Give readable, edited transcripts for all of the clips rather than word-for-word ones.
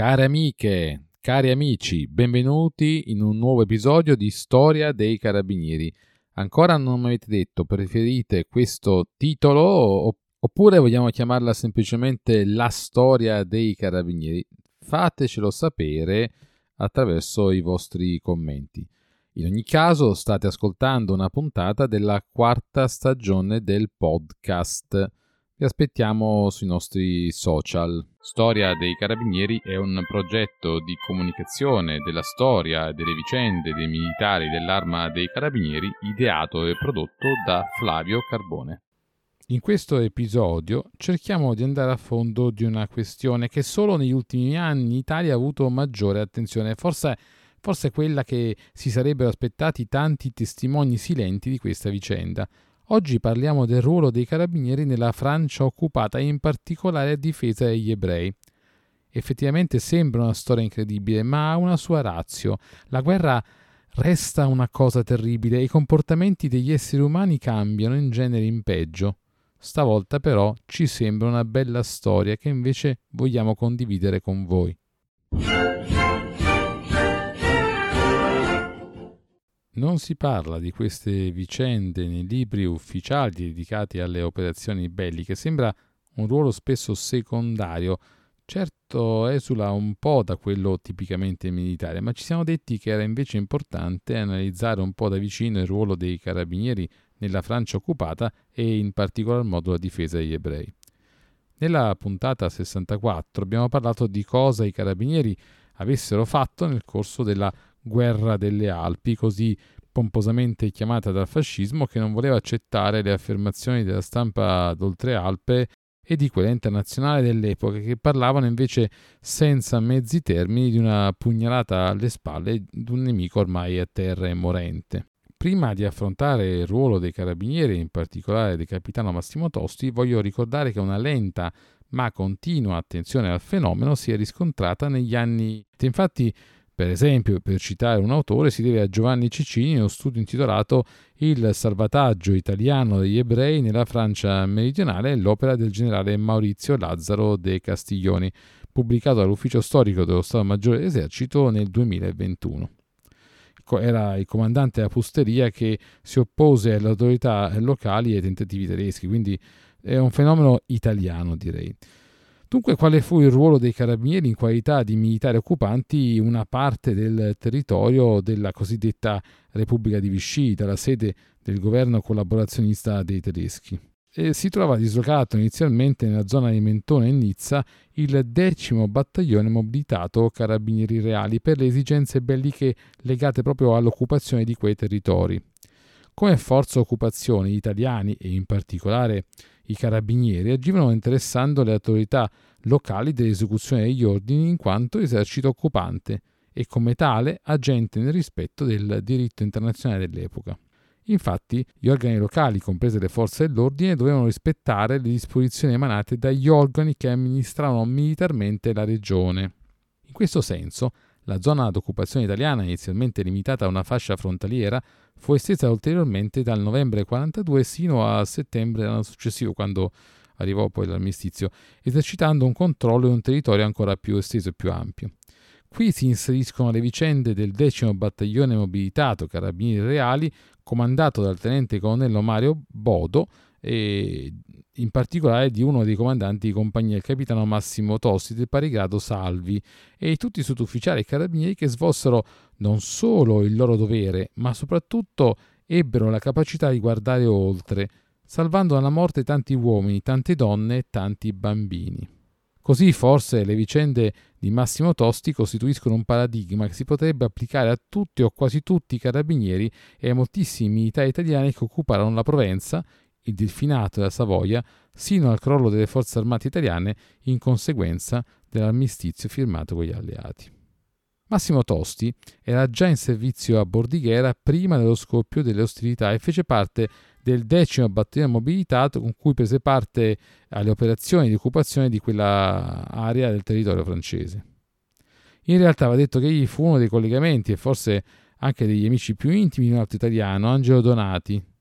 Care amiche, cari amici, benvenuti in un nuovo episodio di Storia dei Carabinieri. Ancora non mi avete detto, preferite questo titolo oppure vogliamo chiamarla semplicemente La Storia dei Carabinieri? Fatecelo sapere attraverso i vostri commenti. In ogni caso state ascoltando una puntata della 4ª stagione del podcast. Vi aspettiamo sui nostri social. Storia dei Carabinieri è un progetto di comunicazione della storia e delle vicende dei militari dell'Arma dei Carabinieri ideato e prodotto da Flavio Carbone. In questo episodio cerchiamo di andare a fondo di una questione che solo negli ultimi anni in Italia ha avuto maggiore attenzione, forse quella che si sarebbero aspettati tanti testimoni silenti di questa vicenda. Oggi parliamo del ruolo dei carabinieri nella Francia occupata e in particolare a difesa degli ebrei. Effettivamente sembra una storia incredibile, ma ha una sua ratio. La guerra resta una cosa terribile e i comportamenti degli esseri umani cambiano in genere in peggio. Stavolta però ci sembra una bella storia che invece vogliamo condividere con voi. Non si parla di queste vicende nei libri ufficiali dedicati alle operazioni belliche, sembra un ruolo spesso secondario. Certo esula un po' da quello tipicamente militare, ma ci siamo detti che era invece importante analizzare un po' da vicino il ruolo dei carabinieri nella Francia occupata e in particolar modo la difesa degli ebrei. Nella puntata 64 abbiamo parlato di cosa i carabinieri avessero fatto nel corso della Guerra delle Alpi, così pomposamente chiamata dal fascismo, che non voleva accettare le affermazioni della stampa d'Oltralpe e di quella internazionale dell'epoca, che parlavano invece senza mezzi termini di una pugnalata alle spalle di un nemico ormai a terra e morente. Prima di affrontare il ruolo dei carabinieri, in particolare del capitano Massimo Tosti, voglio ricordare che una lenta ma continua attenzione al fenomeno si è riscontrata negli anni. Infatti, per esempio, per citare un autore, si deve a Giovanni Cecchini uno studio intitolato Il salvataggio italiano degli ebrei nella Francia meridionale, l'opera del generale Maurizio Lazzaro de Castiglioni, pubblicato dall'Ufficio Storico dello Stato Maggiore dell'Esercito nel 2021. Era il comandante della Pusteria che si oppose alle autorità locali e ai tentativi tedeschi, quindi è un fenomeno italiano, direi. Dunque, quale fu il ruolo dei carabinieri in qualità di militari occupanti una parte del territorio della cosiddetta Repubblica di Vichy, la sede del governo collaborazionista dei tedeschi? Si trovava dislocato inizialmente nella zona di Mentone e Nizza il 10° battaglione mobilitato Carabinieri Reali per le esigenze belliche legate proprio all'occupazione di quei territori. Come forza occupazione gli italiani e in particolare i carabinieri agivano interessando le autorità locali dell'esecuzione degli ordini in quanto esercito occupante e come tale agente nel rispetto del diritto internazionale dell'epoca. Infatti, gli organi locali, comprese le forze dell'ordine, dovevano rispettare le disposizioni emanate dagli organi che amministravano militarmente la regione. In questo senso, la zona d'occupazione italiana, inizialmente limitata a una fascia frontaliera, fu estesa ulteriormente dal novembre 1942 sino a settembre dell'anno successivo, quando arrivò poi l'armistizio, esercitando un controllo di un territorio ancora più esteso e più ampio. Qui si inseriscono le vicende del 10° battaglione mobilitato Carabinieri Reali, comandato dal tenente colonnello Mario Bodo e in particolare di uno dei comandanti di compagnia, il capitano Massimo Tosti del pari grado Salvi, e tutti i sottufficiali carabinieri che svolsero non solo il loro dovere, ma soprattutto ebbero la capacità di guardare oltre, salvando dalla morte tanti uomini, tante donne e tanti bambini. Così forse le vicende di Massimo Tosti costituiscono un paradigma che si potrebbe applicare a tutti o quasi tutti i carabinieri e a moltissimi militari italiani che occuparono la Provenza, il Delfinato e la Savoia, sino al crollo delle forze armate italiane in conseguenza dell'armistizio firmato con gli alleati. Massimo Tosti era già in servizio a Bordighera prima dello scoppio delle ostilità e fece parte del 10° battaglione mobilitato con cui prese parte alle operazioni di occupazione di quella area del territorio francese. In realtà va detto che egli fu uno dei collegamenti e forse anche degli amici più intimi di un altro italiano, Angelo Donati,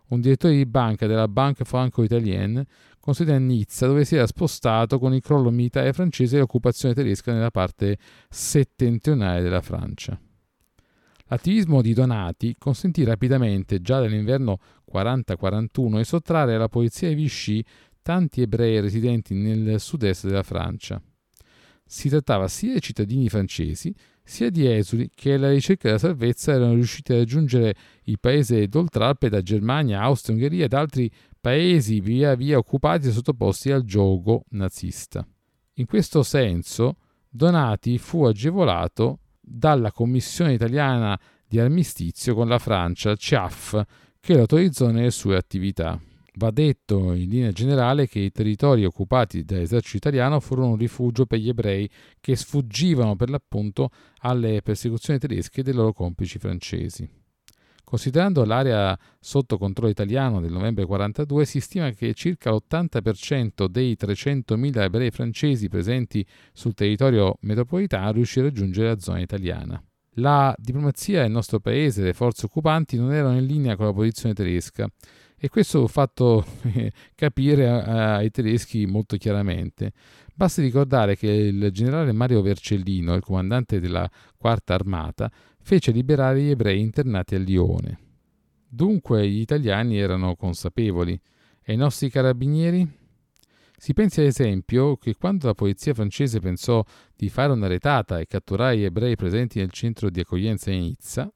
un direttore di banca della Banque Franco-Italienne, con sede a Nizza, dove si era spostato con il crollo militare francese e l'occupazione tedesca nella parte settentrionale della Francia. L'attivismo di Donati consentì rapidamente, già dall'inverno 40-41, di sottrarre alla polizia di Vichy tanti ebrei residenti nel sud-est della Francia. Si trattava sia di cittadini francesi, sia di esuli che alla ricerca della salvezza erano riusciti a raggiungere il paese d'Oltralpe da Germania, Austria, Ungheria ed altri paesi via via occupati e sottoposti al giogo nazista. In questo senso, Donati fu agevolato dalla Commissione italiana di armistizio con la Francia, CIAF, che lo autorizzò nelle sue attività. Va detto in linea generale che i territori occupati dall'esercito italiano furono un rifugio per gli ebrei che sfuggivano per l'appunto alle persecuzioni tedesche dei loro complici francesi. Considerando l'area sotto controllo italiano del novembre 42, si stima che circa l'80% dei 300.000 ebrei francesi presenti sul territorio metropolitano riuscì a raggiungere la zona italiana. La diplomazia del nostro paese e le forze occupanti non erano in linea con la posizione tedesca, e questo fu fatto capire ai tedeschi molto chiaramente. Basti ricordare che il generale Mario Vercellino, il comandante della Quarta Armata, fece liberare gli ebrei internati a Lione. Dunque gli italiani erano consapevoli. E i nostri carabinieri? Si pensi ad esempio che quando la polizia francese pensò di fare una retata e catturare gli ebrei presenti nel centro di accoglienza di Nizza,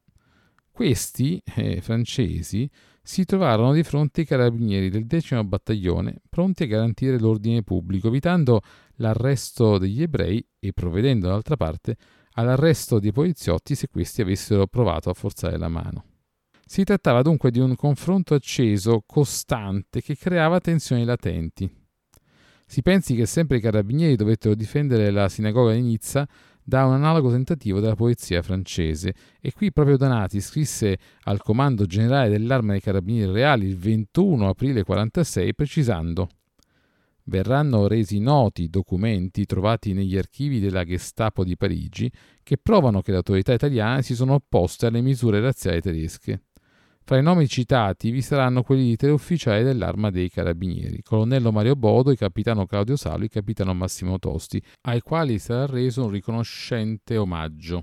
questi francesi si trovarono di fronte ai carabinieri del 10° battaglione pronti a garantire l'ordine pubblico, evitando l'arresto degli ebrei e provvedendo d'altra parte all'arresto dei poliziotti se questi avessero provato a forzare la mano. Si trattava dunque di un confronto acceso, costante, che creava tensioni latenti. Si pensi che sempre i carabinieri dovettero difendere la sinagoga di Nizza da un analogo tentativo della polizia francese, e qui proprio Donati scrisse al comando generale dell'Arma dei Carabinieri Reali il 21 aprile 1946 precisando: verranno resi noti i documenti trovati negli archivi della Gestapo di Parigi che provano che le autorità italiane si sono opposte alle misure razziali tedesche. Fra i nomi citati vi saranno quelli di tre ufficiali dell'Arma dei Carabinieri, colonnello Mario Bodo, il capitano Claudio Salo e il capitano Massimo Tosti, ai quali sarà reso un riconoscente omaggio.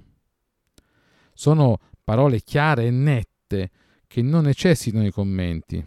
Sono parole chiare e nette che non necessitano di commenti.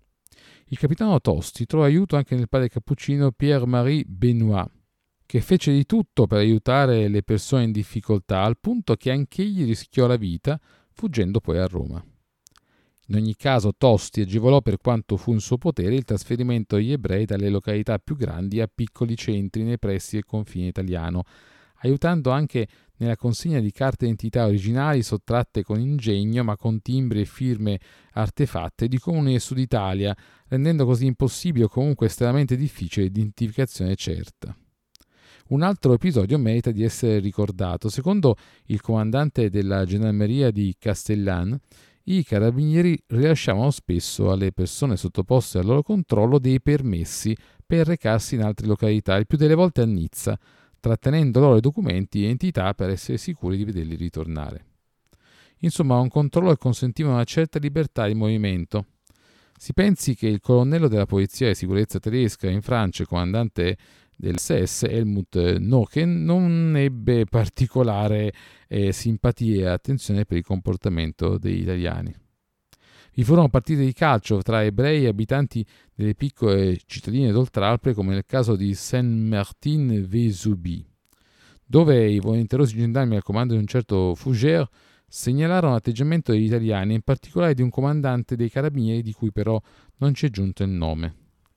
Il capitano Tosti trovò aiuto anche nel padre cappuccino Pierre-Marie Benoît, che fece di tutto per aiutare le persone in difficoltà, al punto che anch'egli rischiò la vita, fuggendo poi a Roma. In ogni caso Tosti agevolò per quanto fu in suo potere il trasferimento degli ebrei dalle località più grandi a piccoli centri nei pressi del confine italiano, aiutando anche nella consegna di carte d'identità originali sottratte con ingegno ma con timbri e firme artefatte di comuni del Sud Italia, rendendo così impossibile o comunque estremamente difficile l'identificazione certa. Un altro episodio merita di essere ricordato. Secondo il comandante della gendarmeria di Castellan, i carabinieri rilasciavano spesso alle persone sottoposte al loro controllo dei permessi per recarsi in altre località, il più delle volte a Nizza, trattenendo loro i documenti e identità per essere sicuri di vederli ritornare. Insomma, un controllo che consentiva una certa libertà di movimento. Si pensi che il colonnello della polizia di sicurezza tedesca in Francia, comandante del SS, Helmut Nochen, non ebbe particolare simpatia e attenzione per il comportamento degli italiani. Vi furono partite di calcio tra ebrei e abitanti delle piccole cittadine d'Oltralpe, come nel caso di Saint-Martin-Vésubie, dove i volenterosi gendarmi al comando di un certo Fougère segnalarono l'atteggiamento degli italiani, in particolare di un comandante dei carabinieri di cui però non ci è giunto il nome.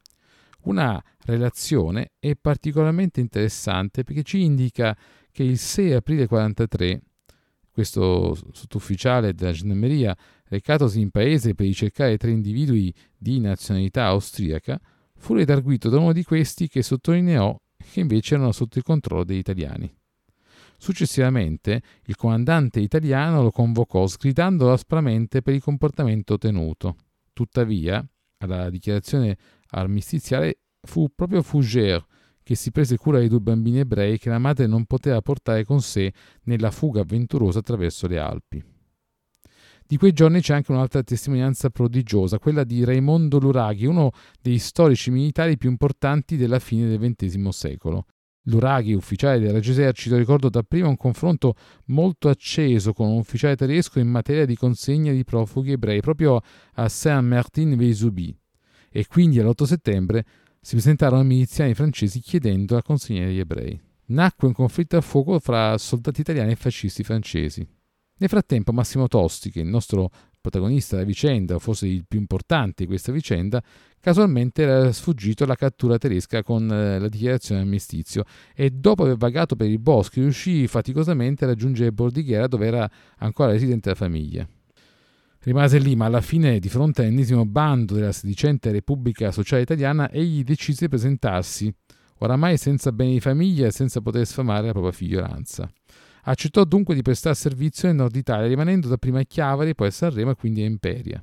Una relazione è particolarmente interessante perché ci indica che il 6 aprile 1943 questo sottufficiale della gendarmeria, recatosi in paese per ricercare 3 individui di nazionalità austriaca, fu redarguito da uno di questi che sottolineò che invece erano sotto il controllo degli italiani. Successivamente il comandante italiano lo convocò sgridandolo aspramente per il comportamento tenuto. Tuttavia, alla dichiarazione armistiziale fu proprio Fougère che si prese cura dei 2 bambini ebrei che la madre non poteva portare con sé nella fuga avventurosa attraverso le Alpi. Di quei giorni c'è anche un'altra testimonianza prodigiosa, quella di Raimondo Luraghi, uno dei storici militari più importanti della fine del XX secolo. Luraghi, ufficiale del Regio Esercito, ricordò dapprima un confronto molto acceso con un ufficiale tedesco in materia di consegna di profughi ebrei proprio a Saint-Martin-Vésubie, e quindi all'8 settembre si presentarono miliziani francesi chiedendo la consegna degli ebrei. Nacque un conflitto a fuoco fra soldati italiani e fascisti francesi. Nel frattempo Massimo Tosti, che è il nostro protagonista della vicenda, o forse il più importante di questa vicenda, casualmente era sfuggito alla cattura tedesca con la dichiarazione di armistizio e dopo aver vagato per i boschi riuscì faticosamente a raggiungere Bordighera, dove era ancora residente la famiglia. Rimase lì, ma alla fine, di fronte all'ennesimo bando della sedicente Repubblica Sociale Italiana, egli decise di presentarsi, oramai senza beni di famiglia e senza poter sfamare la propria figliolanza. Accettò dunque di prestare servizio nel nord Italia, rimanendo dapprima a Chiavari, poi a Sanremo e quindi a Imperia.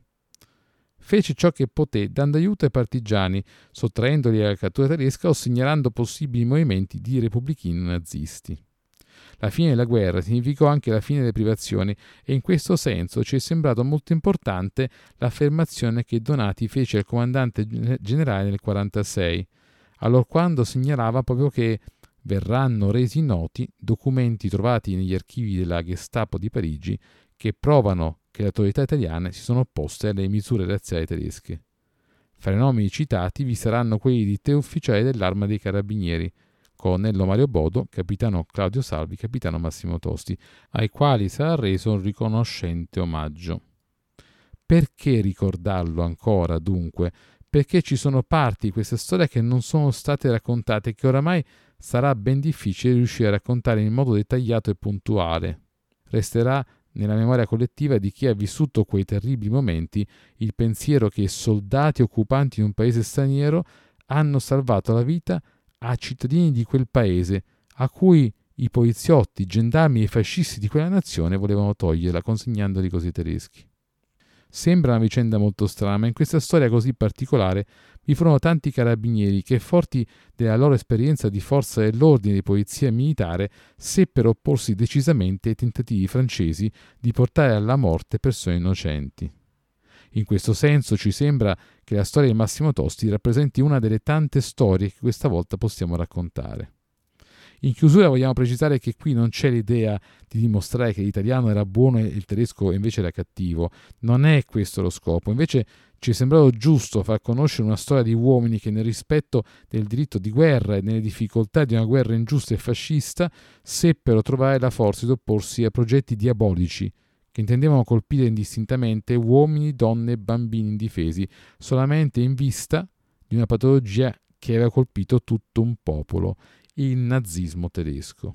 Fece ciò che poté, dando aiuto ai partigiani, sottraendoli alla cattura tedesca o segnalando possibili movimenti di repubblichini nazisti. La fine della guerra significò anche la fine delle privazioni e in questo senso ci è sembrato molto importante l'affermazione che Donati fece al comandante generale nel 1946, allorquando segnalava proprio che verranno resi noti documenti trovati negli archivi della Gestapo di Parigi che provano che le autorità italiane si sono opposte alle misure razziali tedesche. Fra i nomi citati vi saranno quelli di tre ufficiali dell'Arma dei Carabinieri, colonnello Mario Bodo, capitano Claudio Salvi, capitano Massimo Tosti, ai quali sarà reso un riconoscente omaggio. Perché ricordarlo ancora, dunque? Perché ci sono parti di questa storia che non sono state raccontate e che oramai sarà ben difficile riuscire a raccontare in modo dettagliato e puntuale. Resterà nella memoria collettiva di chi ha vissuto quei terribili momenti il pensiero che soldati occupanti in un paese straniero hanno salvato la vita a cittadini di quel paese, a cui i poliziotti, i gendarmi e i fascisti di quella nazione volevano toglierla, consegnandoli così ai tedeschi. Sembra una vicenda molto strana, ma in questa storia così particolare vi furono tanti carabinieri che, forti della loro esperienza di forza dell'ordine di polizia militare, seppero opporsi decisamente ai tentativi francesi di portare alla morte persone innocenti. In questo senso ci sembra che la storia di Massimo Tosti rappresenti una delle tante storie che questa volta possiamo raccontare. In chiusura vogliamo precisare che qui non c'è l'idea di dimostrare che l'italiano era buono e il tedesco invece era cattivo. Non è questo lo scopo. Invece ci è sembrato giusto far conoscere una storia di uomini che nel rispetto del diritto di guerra e nelle difficoltà di una guerra ingiusta e fascista seppero trovare la forza di opporsi a progetti diabolici che intendevano colpire indistintamente uomini, donne e bambini indifesi, solamente in vista di una patologia che aveva colpito tutto un popolo, il nazismo tedesco.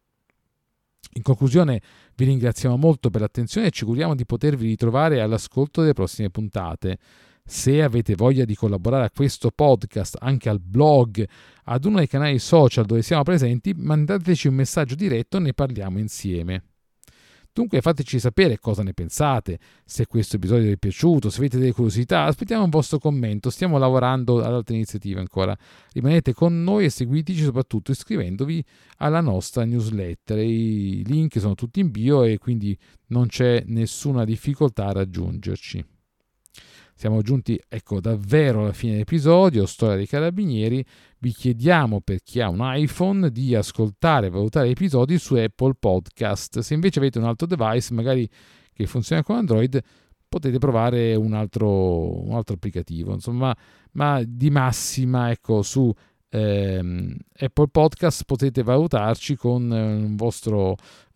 In conclusione vi ringraziamo molto per l'attenzione e ci auguriamo di potervi ritrovare all'ascolto delle prossime puntate. Se avete voglia di collaborare a questo podcast, anche al blog, ad uno dei canali social dove siamo presenti, mandateci un messaggio diretto e ne parliamo insieme. Dunque fateci sapere cosa ne pensate, se questo episodio vi è piaciuto, se avete delle curiosità, aspettiamo un vostro commento, stiamo lavorando ad altre iniziative ancora. Rimanete con noi e seguiteci soprattutto iscrivendovi alla nostra newsletter, i link sono tutti in bio e quindi non c'è nessuna difficoltà a raggiungerci. Siamo giunti davvero alla fine dell'episodio, Storia dei Carabinieri. Vi chiediamo, per chi ha un iPhone, di ascoltare e valutare gli episodi su Apple Podcast. Se invece avete un altro device, magari che funziona con Android, potete provare un altro applicativo. Insomma, ma di massima, su Apple Podcast potete valutarci con un vostro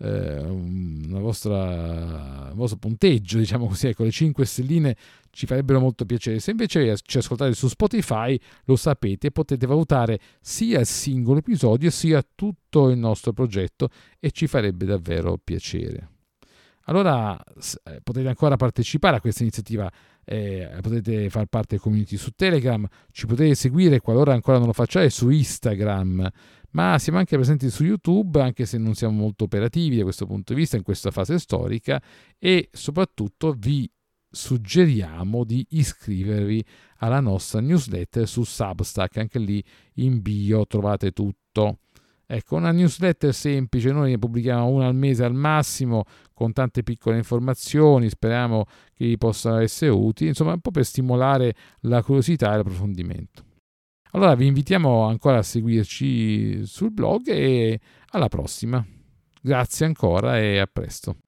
punteggio, diciamo così, le 5 stelline ci farebbero molto piacere. Se invece ci ascoltate su Spotify, lo sapete, potete valutare sia il singolo episodio sia tutto il nostro progetto e ci farebbe davvero piacere. Allora potete ancora partecipare a questa iniziativa, potete far parte del community su Telegram, ci potete seguire qualora ancora non lo facciate su Instagram, ma siamo anche presenti su YouTube, anche se non siamo molto operativi da questo punto di vista in questa fase storica, e soprattutto vi suggeriamo di iscrivervi alla nostra newsletter su Substack, anche lì in bio trovate tutto. Ecco, una newsletter semplice, noi ne pubblichiamo una al mese al massimo, con tante piccole informazioni, speriamo che vi possano essere utili, insomma un po' per stimolare la curiosità e l'approfondimento. Allora vi invitiamo ancora a seguirci sul blog e alla prossima. Grazie ancora e a presto.